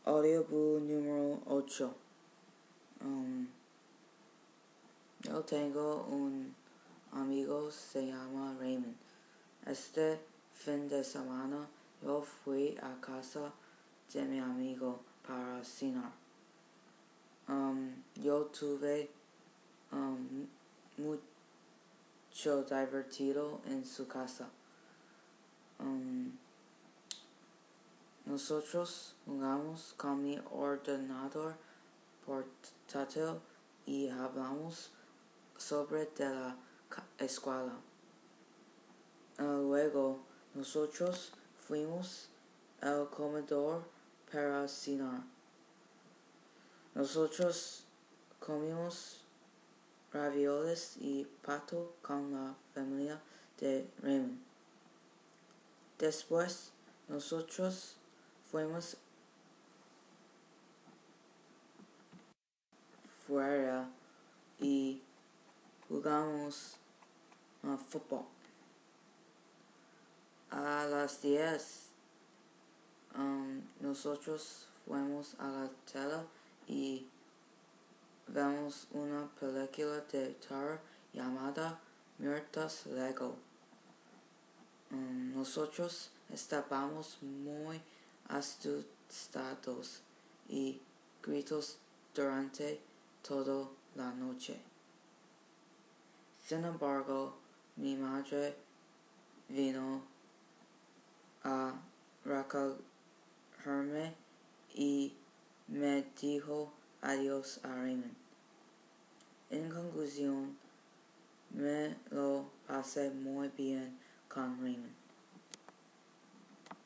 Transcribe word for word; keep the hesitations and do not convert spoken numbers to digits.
Audiobook número ocho. Um, yo tengo un amigo, se llama Raymond. Este fin de semana yo fui a casa de mi amigo para cenar. Um, yo tuve um, mucho divertido en su casa. Um, nosotros jugamos con mi ordenador portátil y hablamos sobre de la escuela. Uh, luego nosotros fuimos al comedor para cenar. Nosotros comimos ravioles y pato con la familia de Raymond. Después nosotros fuimos fuera y jugamos uh, fútbol. A las diez um, nosotros fuimos a la tele y vemos una película de terror llamada Muertos Lego. Um, nosotros estábamos muy asustados y gritos durante toda la noche. Sin embargo, mi madre vino a recogerme y me dijo adiós a Raymond. En conclusión, me lo pasé muy bien con Raymond.